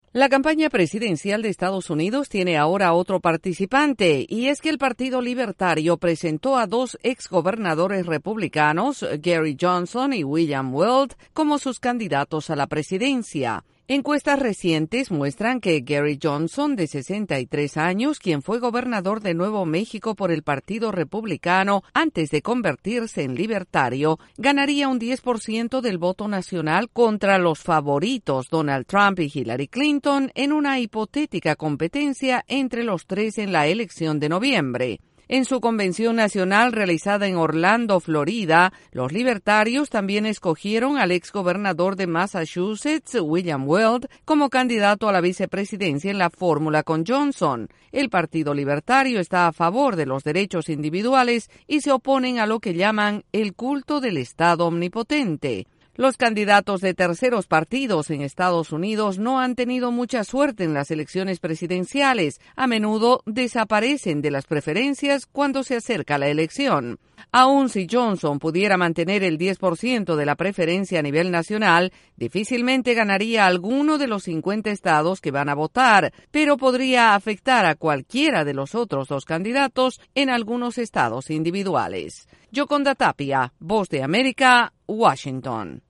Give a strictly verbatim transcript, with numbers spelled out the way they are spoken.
La campaña presidencial de Estados Unidos tiene ahora otro participante, y es que el Partido Libertario presentó a dos exgobernadores republicanos, Gary Johnson y William Weld, como sus candidatos a la presidencia. Encuestas recientes muestran que Gary Johnson, de sesenta y tres años, quien fue gobernador de Nuevo México por el Partido Republicano antes de convertirse en libertario, ganaría un diez por ciento del voto nacional contra los favoritos Donald Trump y Hillary Clinton en una hipotética competencia entre los tres en la elección de noviembre. En su convención nacional realizada en Orlando, Florida, los libertarios también escogieron al exgobernador de Massachusetts, William Weld, como candidato a la vicepresidencia en la fórmula con Johnson. El Partido Libertario está a favor de los derechos individuales y se oponen a lo que llaman el culto del Estado omnipotente. Los candidatos de terceros partidos en Estados Unidos no han tenido mucha suerte en las elecciones presidenciales. A menudo desaparecen de las preferencias cuando se acerca la elección. Aun si Johnson pudiera mantener el diez por ciento de la preferencia a nivel nacional, difícilmente ganaría alguno de los cincuenta estados que van a votar, pero podría afectar a cualquiera de los otros dos candidatos en algunos estados individuales. Yoconda Tapia, Voz de América, Washington.